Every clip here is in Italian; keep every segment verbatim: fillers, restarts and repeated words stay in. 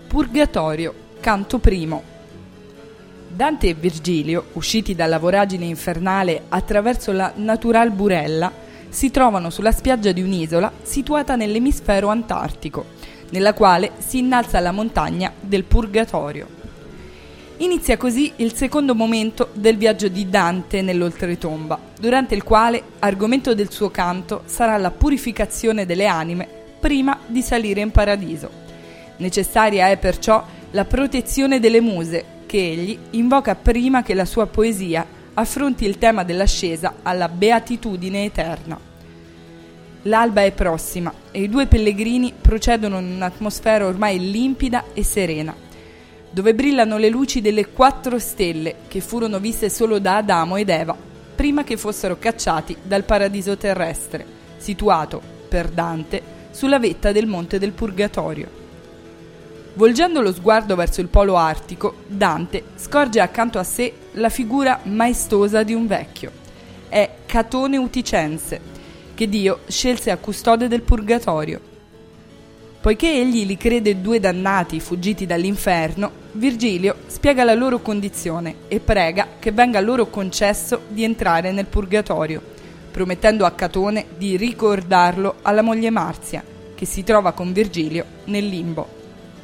Purgatorio, canto primo. Dante e Virgilio, usciti dalla voragine infernale attraverso la natural burella, si trovano sulla spiaggia di un'isola situata nell'emisfero antartico, nella quale si innalza la montagna del Purgatorio. Inizia così il secondo momento del viaggio di Dante nell'oltretomba, durante il quale argomento del suo canto sarà la purificazione delle anime prima di salire in paradiso. Necessaria è perciò la protezione delle muse, che egli invoca prima che la sua poesia affronti il tema dell'ascesa alla beatitudine eterna. L'alba è prossima e i due pellegrini procedono in un'atmosfera ormai limpida e serena, dove brillano le luci delle quattro stelle che furono viste solo da Adamo ed Eva, prima che fossero cacciati dal paradiso terrestre, situato, per Dante, sulla vetta del monte del Purgatorio. Volgendo lo sguardo verso il polo artico, Dante scorge accanto a sé la figura maestosa di un vecchio. È Catone Uticense, che Dio scelse a custode del Purgatorio. Poiché egli li crede due dannati fuggiti dall'inferno, Virgilio spiega la loro condizione e prega che venga loro concesso di entrare nel Purgatorio, promettendo a Catone di ricordarlo alla moglie Marzia, che si trova con Virgilio nel limbo.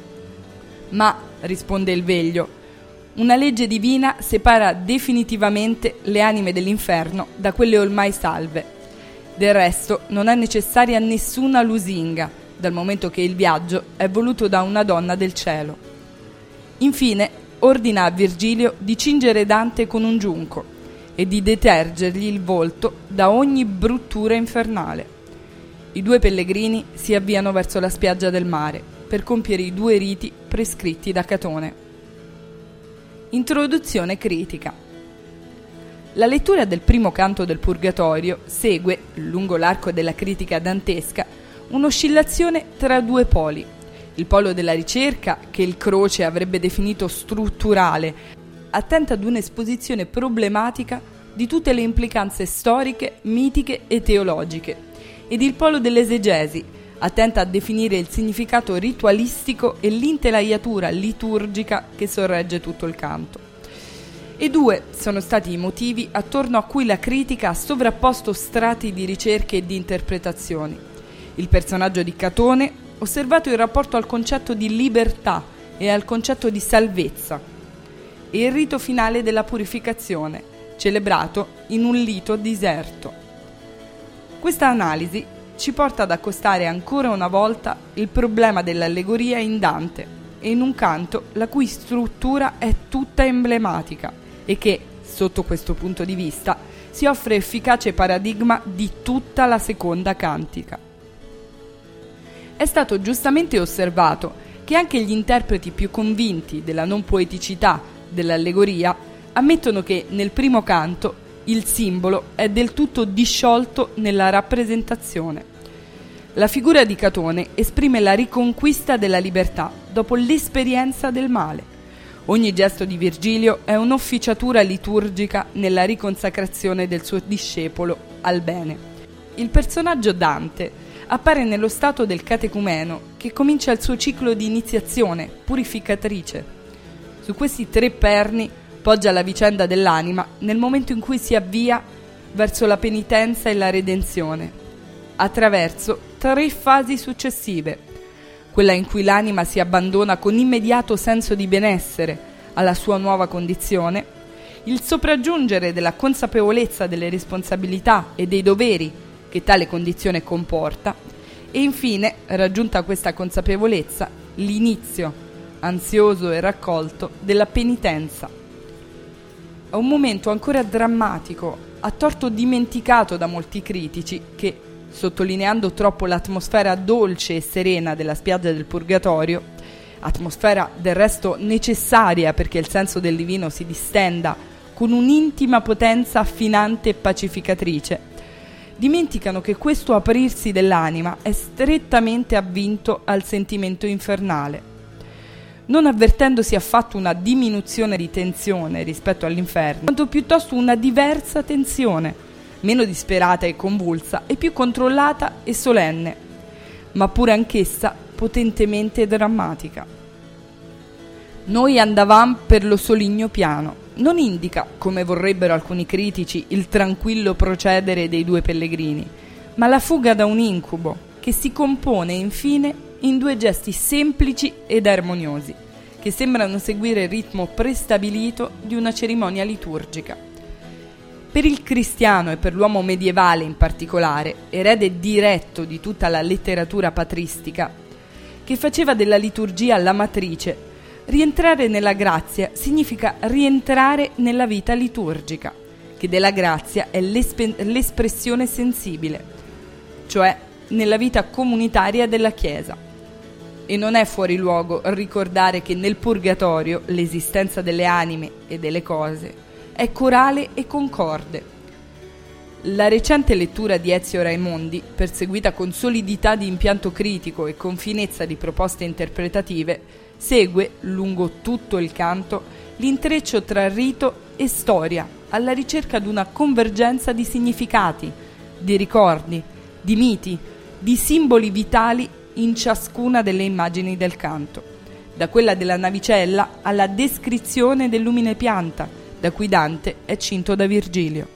Ma, risponde il veglio, una legge divina separa definitivamente le anime dell'inferno da quelle ormai salve. Del resto non è necessaria nessuna lusinga, dal momento che il viaggio è voluto da una donna del cielo. Infine ordina a Virgilio di cingere Dante con un giunco e di detergergli il volto da ogni bruttura infernale. I due pellegrini si avviano verso la spiaggia del mare per compiere i due riti prescritti da Catone. Introduzione critica. La lettura del primo canto del Purgatorio segue, lungo l'arco della critica dantesca, un'oscillazione tra due poli. Il polo della ricerca, che il Croce avrebbe definito strutturale, attenta ad un'esposizione problematica di tutte le implicanze storiche, mitiche e teologiche, ed il polo dell'esegesi, attenta a definire il significato ritualistico e l'intelaiatura liturgica che sorregge tutto il canto. E due sono stati i motivi attorno a cui la critica ha sovrapposto strati di ricerche e di interpretazioni. Il personaggio di Catone, osservato in rapporto al concetto di libertà e al concetto di salvezza, e il rito finale della purificazione, celebrato in un lito diserto. Questa analisi ci porta ad accostare ancora una volta il problema dell'allegoria in Dante e in un canto la cui struttura è tutta emblematica e che, sotto questo punto di vista, si offre efficace paradigma di tutta la seconda cantica. È stato giustamente osservato che anche gli interpreti più convinti della non poeticità dell'allegoria ammettono che nel primo canto il simbolo è del tutto disciolto nella rappresentazione. La figura di Catone esprime la riconquista della libertà dopo l'esperienza del male. Ogni gesto di Virgilio è un'officiatura liturgica nella riconsacrazione del suo discepolo al bene. Il personaggio Dante appare nello stato del catecumeno che comincia il suo ciclo di iniziazione purificatrice. Su questi tre perni poggia la vicenda dell'anima nel momento in cui si avvia verso la penitenza e la redenzione, attraverso tre fasi successive: quella in cui l'anima si abbandona con immediato senso di benessere alla sua nuova condizione, il sopraggiungere della consapevolezza delle responsabilità e dei doveri che tale condizione comporta, e infine, raggiunta questa consapevolezza, l'inizio, ansioso e raccolto, della penitenza. È un momento ancora drammatico, a torto dimenticato da molti critici che, sottolineando troppo l'atmosfera dolce e serena della spiaggia del Purgatorio, atmosfera del resto necessaria perché il senso del divino si distenda con un'intima potenza affinante e pacificatrice, dimenticano che questo aprirsi dell'anima è strettamente avvinto al sentimento infernale. Non avvertendosi affatto una diminuzione di tensione rispetto all'inferno, quanto piuttosto una diversa tensione, meno disperata e convulsa e più controllata e solenne, ma pure anch'essa potentemente drammatica. Noi andavam per lo soligno piano. Non indica, come vorrebbero alcuni critici, il tranquillo procedere dei due pellegrini, ma la fuga da un incubo, che si compone infine in due gesti semplici ed armoniosi, che sembrano seguire il ritmo prestabilito di una cerimonia liturgica. Per il cristiano e per l'uomo medievale in particolare, erede diretto di tutta la letteratura patristica, che faceva della liturgia la matrice, rientrare nella grazia significa rientrare nella vita liturgica, che della grazia è l'espe- l'espressione sensibile, cioè nella vita comunitaria della Chiesa. E non è fuori luogo ricordare che nel purgatorio l'esistenza delle anime e delle cose è corale e concorde. La recente lettura di Ezio Raimondi, perseguita con solidità di impianto critico e con finezza di proposte interpretative, segue, lungo tutto il canto, l'intreccio tra rito e storia, alla ricerca di una convergenza di significati, di ricordi, di miti, di simboli vitali in ciascuna delle immagini del canto, da quella della navicella alla descrizione dell'umile pianta, da cui Dante è cinto da Virgilio.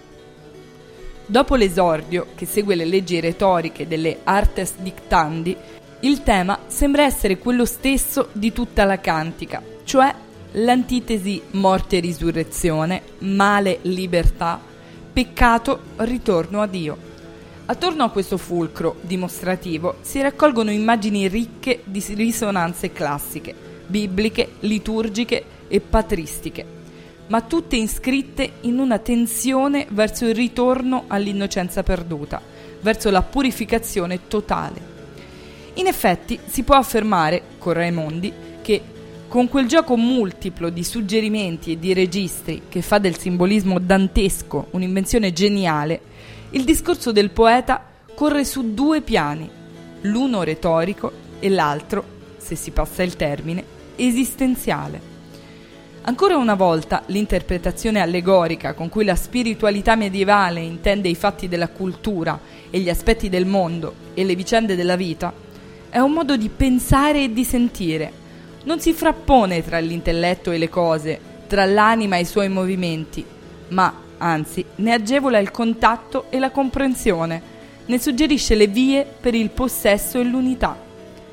Dopo l'esordio, che segue le leggi retoriche delle Artes Dictandi, il tema sembra essere quello stesso di tutta la cantica, cioè l'antitesi morte-risurrezione, male-libertà, peccato-ritorno a Dio. Attorno a questo fulcro dimostrativo si raccolgono immagini ricche di risonanze classiche, bibliche, liturgiche e patristiche, ma tutte iscritte in una tensione verso il ritorno all'innocenza perduta, verso la purificazione totale. In effetti si può affermare, con Raimondi, che con quel gioco multiplo di suggerimenti e di registri che fa del simbolismo dantesco un'invenzione geniale, il discorso del poeta corre su due piani, l'uno retorico e l'altro, se si passa il termine, esistenziale. Ancora una volta l'interpretazione allegorica con cui la spiritualità medievale intende i fatti della cultura e gli aspetti del mondo e le vicende della vita è un modo di pensare e di sentire. Non si frappone tra l'intelletto e le cose, tra l'anima e i suoi movimenti, ma, anzi, ne agevola il contatto e la comprensione, ne suggerisce le vie per il possesso e l'unità.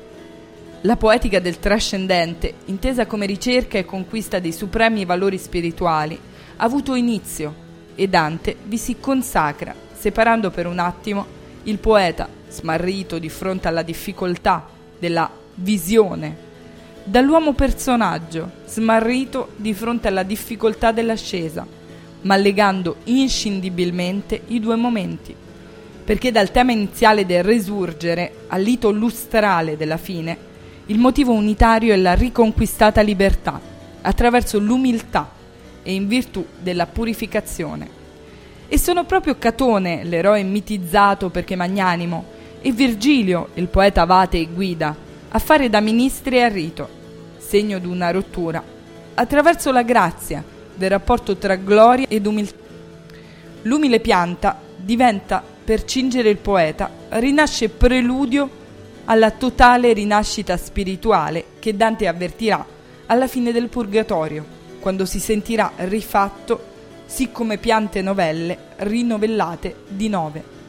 La poetica del trascendente, intesa come ricerca e conquista dei supremi valori spirituali, ha avuto inizio e Dante vi si consacra, separando per un attimo il poeta, smarrito di fronte alla difficoltà della visione, dall'uomo personaggio, smarrito di fronte alla difficoltà dell'ascesa, ma legando inscindibilmente i due momenti, perché dal tema iniziale del resurgere al lito lustrale della fine il motivo unitario è la riconquistata libertà, attraverso l'umiltà e in virtù della purificazione. E sono proprio Catone, l'eroe mitizzato perché magnanimo, e Virgilio, il poeta avate e guida, a fare da ministri al rito, segno di una rottura, attraverso la grazia del rapporto tra gloria ed umiltà. L'umile pianta diventa, per cingere il poeta, rinasce preludio alla totale rinascita spirituale che Dante avvertirà alla fine del purgatorio, quando si sentirà rifatto, sì come piante novelle, rinovellate di nove.